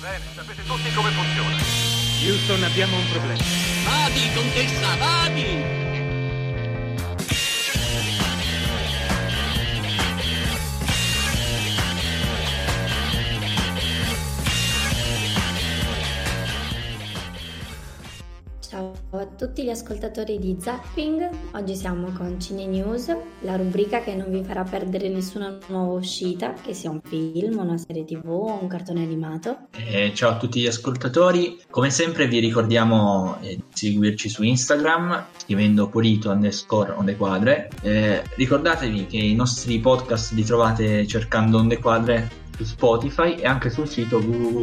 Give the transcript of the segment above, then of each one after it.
Bene, sapete tutti come funziona. Houston, abbiamo un problema. Vadi, contessa, vadi! Ciao a tutti gli ascoltatori di Zapping, oggi siamo con Cine News, la rubrica che non vi farà perdere nessuna nuova uscita, che sia un film, una serie TV o un cartone animato. Ciao a tutti gli ascoltatori, come sempre vi ricordiamo di seguirci su Instagram scrivendo Polito_ondequadre. Ricordatevi che i nostri podcast li trovate cercando Onde Quadre su Spotify e anche sul sito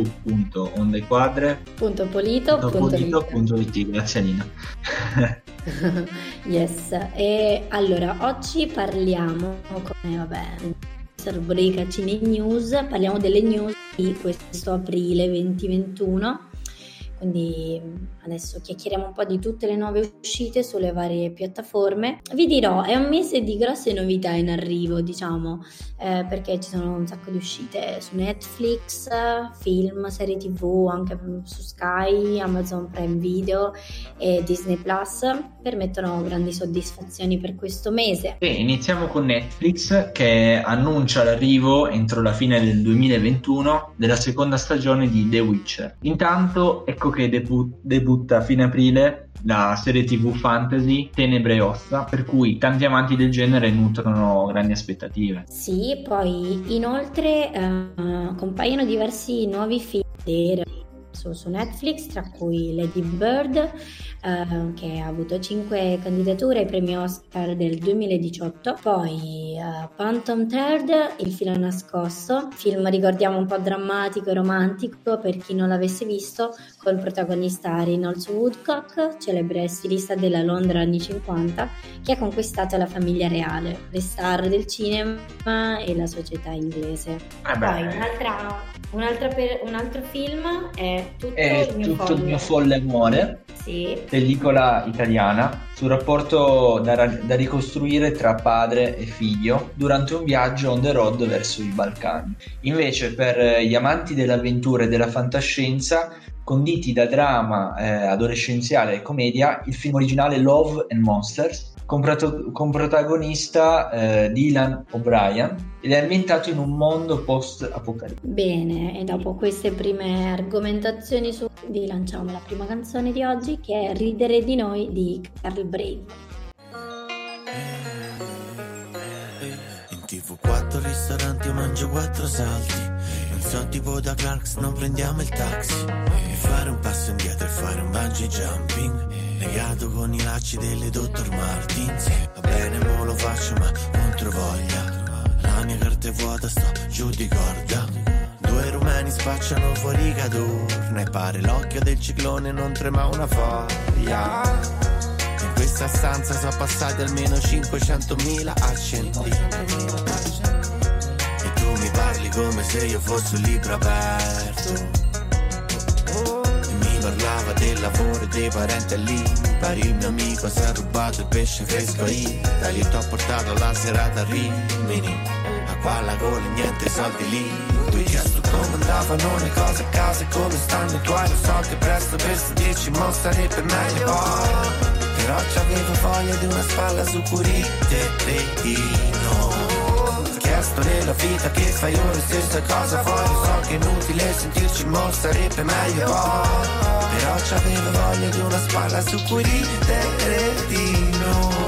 www.ondequadre.polito.it. Grazie Alina. Yes, e allora oggi parliamo, come questa rubrica Cine News, parliamo delle news di questo aprile 2021. Quindi adesso chiacchieriamo un po' di tutte le nuove uscite sulle varie piattaforme. Vi dirò, è un mese di grosse novità in arrivo, diciamo, perché ci sono un sacco di uscite su Netflix, film, serie TV, anche su Sky, Amazon Prime Video e Disney Plus, permettono grandi soddisfazioni per questo mese. Iniziamo con Netflix che annuncia l'arrivo entro la fine del 2021 della seconda stagione di The Witcher. Intanto ecco che debutta a fine aprile la serie TV fantasy Tenebre e Ossa, per cui tanti amanti del genere nutrono grandi aspettative. Sì, poi inoltre compaiono diversi nuovi film su Netflix, tra cui Lady Bird, che ha avuto 5 candidature ai premi Oscar del 2018, poi Phantom Thread, Il filo nascosto, film ricordiamo un po' drammatico e romantico per chi non l'avesse visto, col protagonista Reynolds Woodcock, celebre stilista della Londra anni 50, che ha conquistato la famiglia reale, le star del cinema e la società inglese. Poi un altro film è Tutto il mio folle amore, sì, pellicola italiana sul rapporto da ricostruire tra padre e figlio durante un viaggio on the road verso i Balcani. Invece per gli amanti dell'avventura e della fantascienza, conditi da drama adolescenziale e commedia, il film originale Love and Monsters con protagonista Dylan O'Brien ed è ambientato in un mondo post-apocalittico. Bene, e dopo queste prime argomentazioni vi lanciamo la prima canzone di oggi, che è Ridere di noi di Carl Brave. In TV 4 ristoranti io mangio 4 salti, non so tipo da Clarks, non prendiamo il taxi, e fare un passo indietro e fare un bungee jumping legato con i lacci delle Dr. Martins. Va bene, mo lo faccio ma contro voglia, la mia carta è vuota, sto giù di corda. 2 rumeni spacciano fuori Cadorna e pare l'occhio del ciclone non trema una foglia. In questa stanza sono passati almeno 500.000 accendi e tu mi parli come se io fossi un libro aperto. Parlava del lavoro e dei parenti lì. Pari il mio amico si è rubato il pesce fresco Italia. T'ho portato la serata a Rimini, acqua alla gola e niente soldi lì. Tu hai chiesto come andavano le cose a casa e come stanno i tuoi. Lo so che presto per sentirci mo sarebbe meglio poi, però c'avevo voglia di una spalla su cui ridere. Chiesto nella vita che fai ora stessa cosa fuori. So che è inutile sentirci mo sarebbe meglio poi, però c'avevo voglia di una spalla su cui ridere di noi.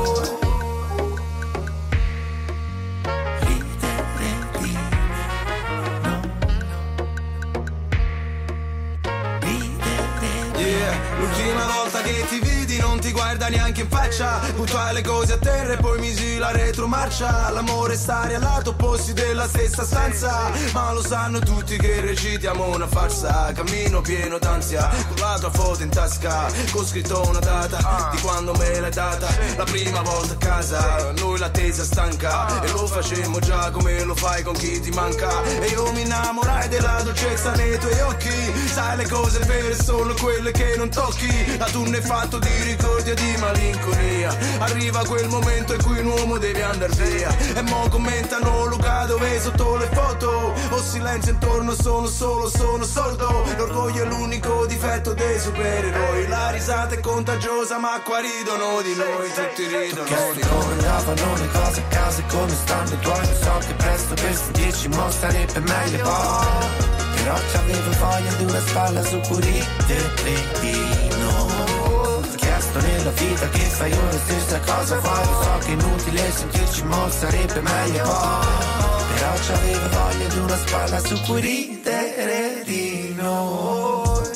L'ultima volta che ti vidi non ti guarda neanche in faccia, buttai le cose a terra e poi misi la retromarcia. L'amore è stare a lato opposti della stessa stanza, ma lo sanno tutti che recitiamo una farsa. Cammino pieno d'ansia con la tua foto in tasca, con scritto una data di quando me l'hai data la prima volta a casa. Noi l'attesa stanca e lo facemmo già come lo fai con chi ti manca. E io mi innamorai della dolcezza nei tuoi occhi, sai le cose vere sono quelle che non tocchi. La tunne è fatto di ricordi e di malinconia, arriva quel momento in cui un uomo deve andar via. E mo commentano Luca dove sotto le foto, o si silenzio intorno, sono solo, sono sordo. L'orgoglio è l'unico difetto dei supereroi. La risata è contagiosa ma qua ridono di noi, tutti ridono di noi. Come andavano le cose a casa e come stanno i tuoi. So che presto per sentirci mo sarebbe meglio poi. Però c'avevo voglia di una spalla su cui riderino. Chiesto nella vita che fai ora stessa cosa fai. Lo so che è inutile sentirci mo sarebbe meglio poi. Però c'avevo voglia di una spalla su cui ridere di noi.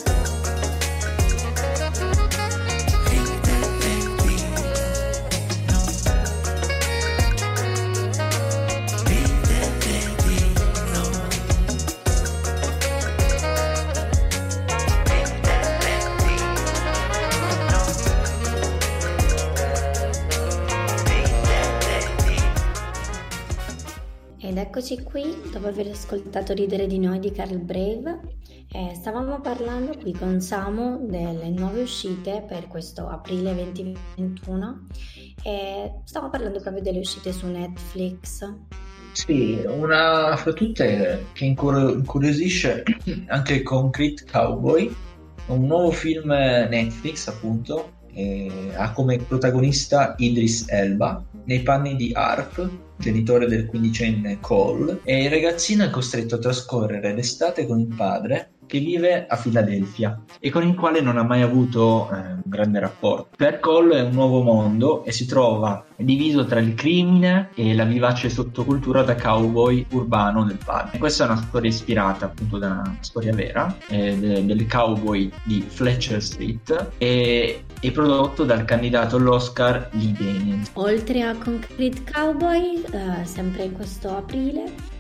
Ed eccoci qui, dopo aver ascoltato Ridere di noi di Carl Brave, stavamo parlando qui con Samu delle nuove uscite per questo aprile 2021 e stavamo parlando proprio delle uscite su Netflix. Sì, una fra tutte che incuriosisce anche Concrete Cowboy, un nuovo film Netflix appunto, ha come protagonista Idris Elba nei panni di Harp, genitore del quindicenne Cole, e il ragazzino è costretto a trascorrere l'estate con il padre che vive a Filadelfia e con il quale non ha mai avuto un grande rapporto. Per Cole è un nuovo mondo e si trova diviso tra il crimine e la vivace sottocultura da cowboy urbano del padre. Questa è una storia ispirata appunto da una storia vera del cowboy di Fletcher Street e prodotto dal candidato all'Oscar Lee Daniels. Oltre a Concrete Cowboy, sempre in questo aprile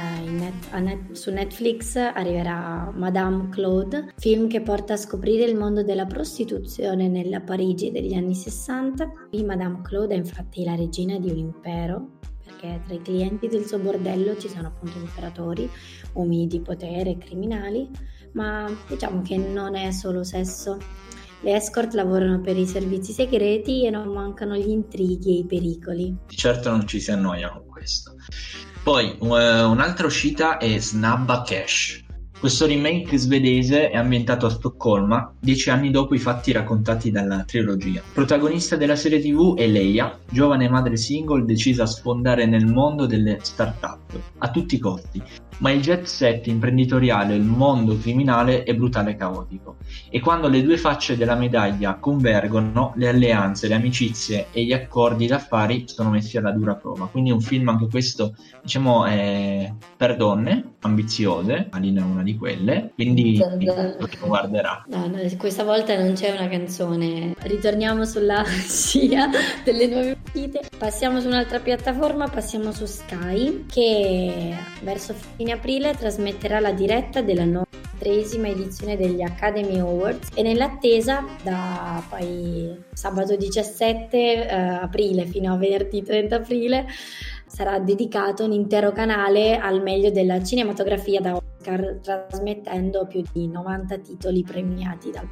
su Netflix arriverà Madame Claude, film che porta a scoprire il mondo della prostituzione nella Parigi degli anni 60. Qui Madame Claude è infatti la regina di un impero, perché tra i clienti del suo bordello ci sono appunto imperatori, uomini di potere e criminali, ma diciamo che non è solo sesso. Le escort lavorano per i servizi segreti e non mancano gli intrighi e i pericoli. Di certo non ci si annoia con questo. Poi un'altra uscita è Snabba Cash. Questo remake svedese è ambientato a Stoccolma 10 anni dopo i fatti raccontati dalla trilogia. Protagonista della serie TV è Leia, giovane madre single decisa a sfondare nel mondo delle start-up a tutti i costi. Ma il jet set imprenditoriale e il mondo criminale è brutale e caotico. E quando le due facce della medaglia convergono, le alleanze, le amicizie e gli accordi d'affari sono messi alla dura prova. Quindi è un film anche questo, diciamo, per donne ambiziose. Alina è una di quelle, quindi lo guarderà. No, questa volta non c'è una canzone. Ritorniamo sulla scia delle nuove uscite. Passiamo su un'altra piattaforma, passiamo su Sky, che verso fine aprile trasmetterà la diretta della 93esima edizione degli Academy Awards e nell'attesa da poi sabato 17 aprile fino a venerdì 30 aprile sarà dedicato un intero canale al meglio della cinematografia da Oscar, trasmettendo più di 90 titoli premiati dal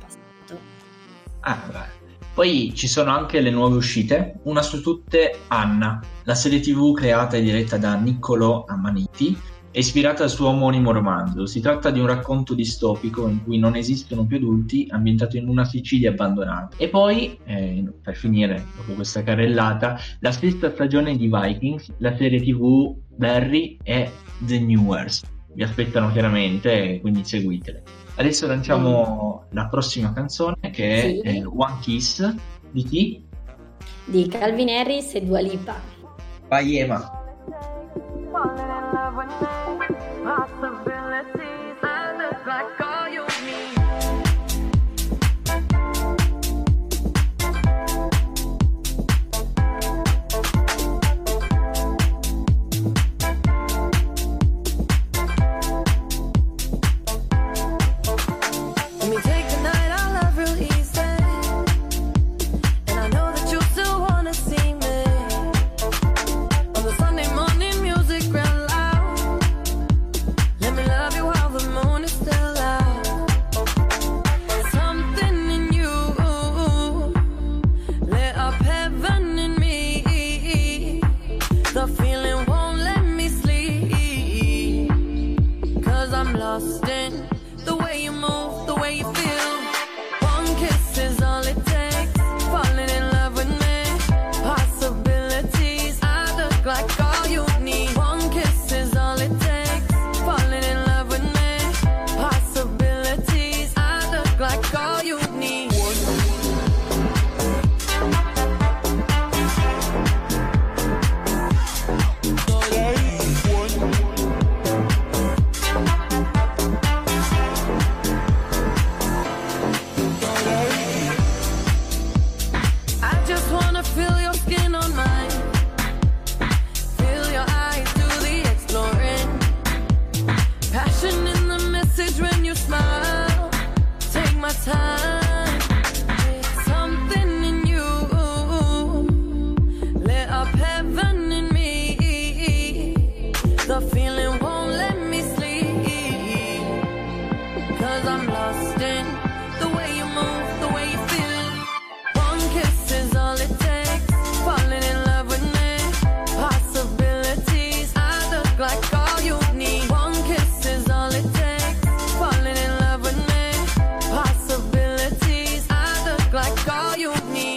passato. Poi ci sono anche le nuove uscite, una su tutte Anna, la serie TV creata e diretta da Niccolò Amaniti, è ispirata al suo omonimo romanzo. Si tratta di un racconto distopico in cui non esistono più adulti, ambientato in una Sicilia abbandonata. E poi, per finire, dopo questa carrellata, la sesta stagione di Vikings, la serie TV Barry e The Newers. Vi aspettano chiaramente, quindi seguitele. Adesso lanciamo la prossima canzone che è One Kiss di chi? Di Calvin Harris e Dua Lipa. Vai Ema. lost in the way you move, the way you feel. One kiss is all it takes, falling in love with me. Possibilities, I look like all you need. One kiss is all it takes, falling in love with me. Possibilities, I look like all you need. Feel your skin on mine. Feel your eyes do the exploring. Passion in the message when you smile. Take my time. Something in you lit up heaven in me. The feeling won't let me sleep. 'Cause I'm lost in the way you move, the way you feel. One kiss is all it takes, falling in love with me. Possibilities, I look like all you need. One kiss is all it takes, falling in love with me. Possibilities, I look like all you need.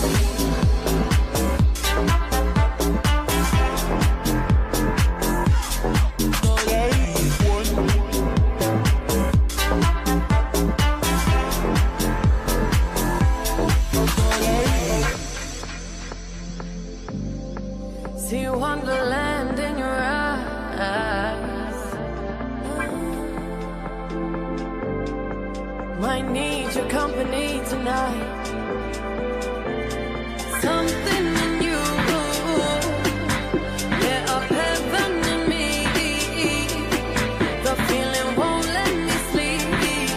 See wonderland in your eyes. Might need your company tonight. Something in you lit up heaven in me. The feeling won't let me sleep.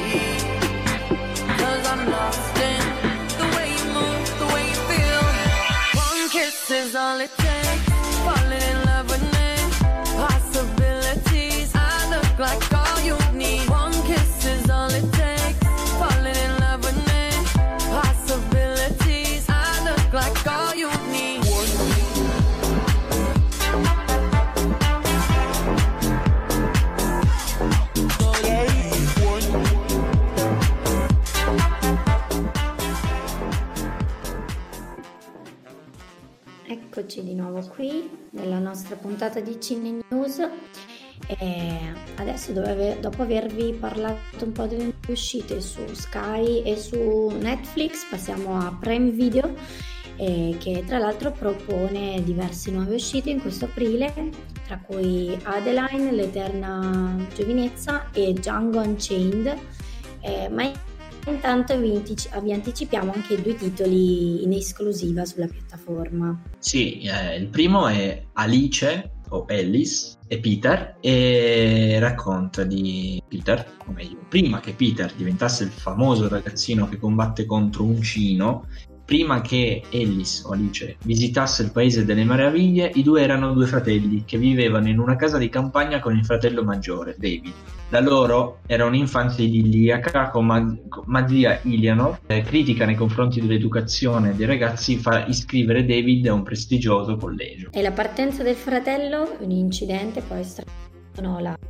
'Cause I'm lost in the way you move, the way you feel. One kiss is all it takes, falling in love with me. Possibilities, I look like all you need. One kiss is all it takes, falling in love with me. Possibilities, I look like all you need. Eccoci di nuovo qui nella nostra puntata di Cine News e adesso dopo avervi parlato un po' delle nuove uscite su Sky e su Netflix passiamo a Prime Video che tra l'altro propone diverse nuove uscite in questo aprile, tra cui Adeline, l'eterna giovinezza e Django Unchained, ma intanto vi anticipiamo anche 2 titoli in esclusiva sulla piattaforma. Sì, il primo è Alice o Alice e Peter e racconta di Peter, o meglio, prima che Peter diventasse il famoso ragazzino che combatte contro Uncino. Prima che Alice o Alice visitasse il paese delle meraviglie, i due erano 2 fratelli che vivevano in una casa di campagna con il fratello maggiore, David. La loro era un'infanzia idilliaca con zia Eleanor, critica nei confronti dell'educazione dei ragazzi, fa iscrivere David a un prestigioso collegio. E la partenza del fratello, un incidente, poi strappano la...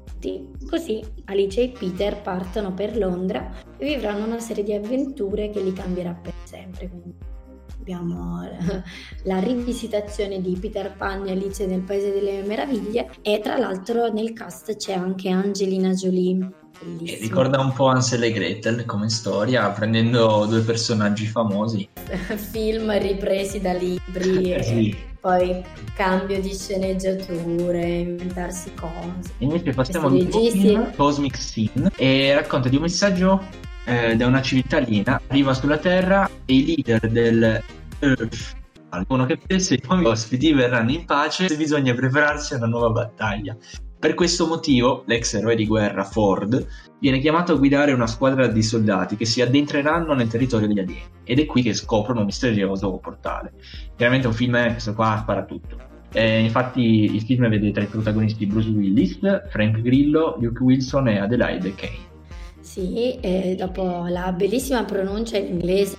Così Alice e Peter partono per Londra e vivranno una serie di avventure che li cambierà per sempre. Quindi abbiamo la rivisitazione di Peter Pan e Alice nel Paese delle Meraviglie e tra l'altro nel cast c'è anche Angelina Jolie. E ricorda un po' Hansel e Gretel come storia, prendendo 2 personaggi famosi. Film ripresi da libri Sì. Poi cambio di sceneggiature, inventarsi cose. Invece passiamo al film Cosmic Sin e racconta di un messaggio da una civiltà aliena, arriva sulla Terra e i leader del Earth dicono che se i nuovi ospiti verranno in pace bisogna prepararsi a una nuova battaglia. Per questo motivo l'ex eroe di guerra Ford viene chiamato a guidare una squadra di soldati che si addentreranno nel territorio degli alieni ed è qui che scoprono un misterioso portale. Chiaramente è un film, questo qua spara tutto. Infatti il film vede tra i protagonisti Bruce Willis, Frank Grillo, Luke Wilson e Adelaide Kane. Sì, dopo la bellissima pronuncia in inglese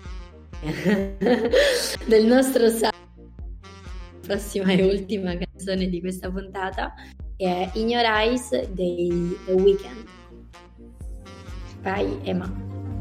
del nostro prossima e ultima canzone di questa puntata, In Your Eyes dei The Weeknd. Vai Emma.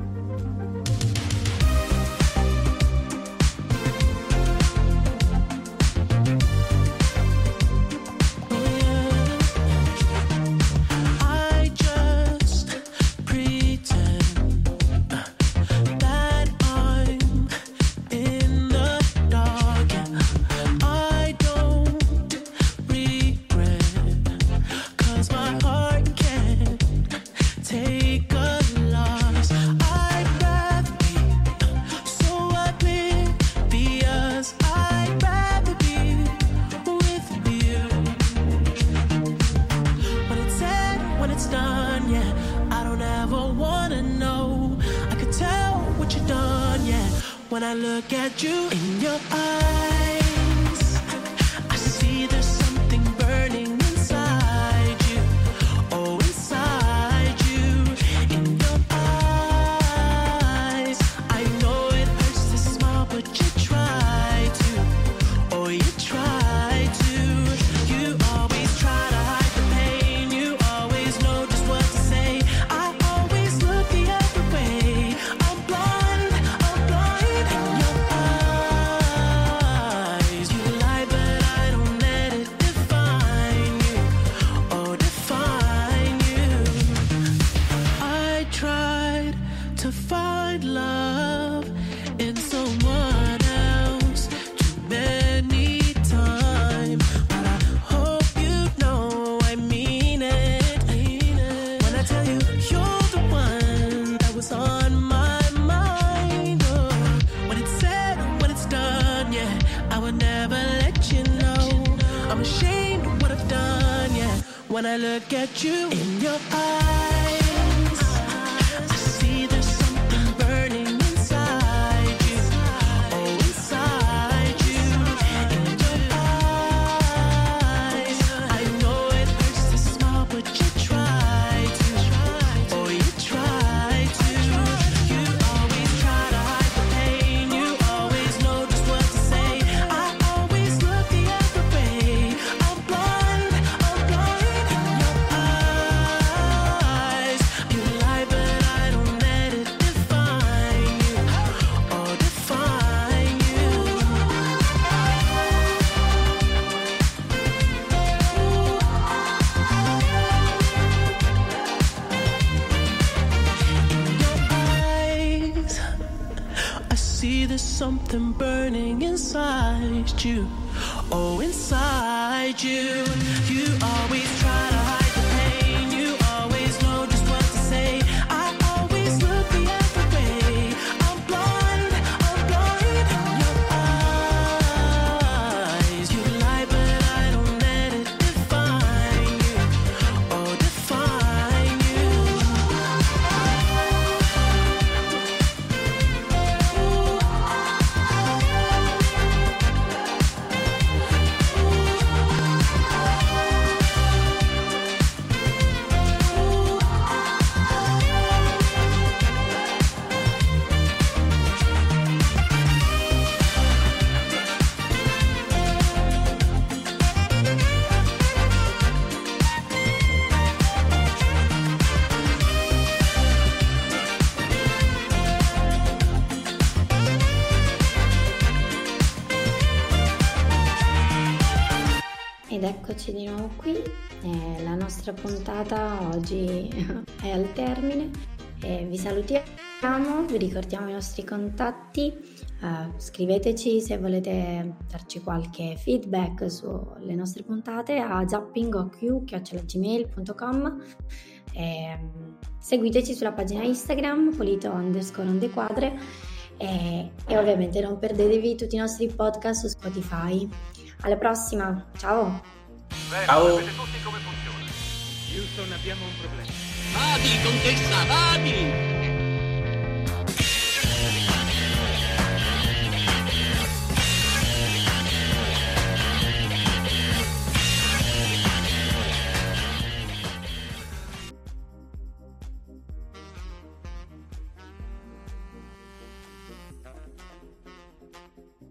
When I look at you in your eyes, I see there's something burning inside you. Oh, inside you, in your eyes. I know it hurts to smile, but you try to. Oh, you try to. You always try to hide the pain. You always know just what to say. I always look the other way. I'm blind. To find love in someone else too many times, but I hope you know I mean it. When I tell you you're the one that was on my mind. Oh, when it's said and when it's done, yeah, I would never let you know. I'm ashamed of what I've done, yeah. When I look at you in your eyes, something burning inside you. Oh, inside you. You always try to hide the pain. You always know just what to say. I always look the other way. I'm blind in your eyes. You lie, but I don't let it define you. Oh, define you. Ed eccoci di nuovo qui, la nostra puntata oggi è al termine, vi salutiamo, vi ricordiamo i nostri contatti, scriveteci se volete darci qualche feedback sulle nostre puntate a zappingoq@gmail.com, seguiteci sulla pagina Instagram polito_ondequadre e ovviamente non perdetevi tutti i nostri podcast su Spotify. Alla prossima, ciao! Bene, Ciao. sapete tutti come funziona. Houston, abbiamo un problema. Vadi, contessa, vadi!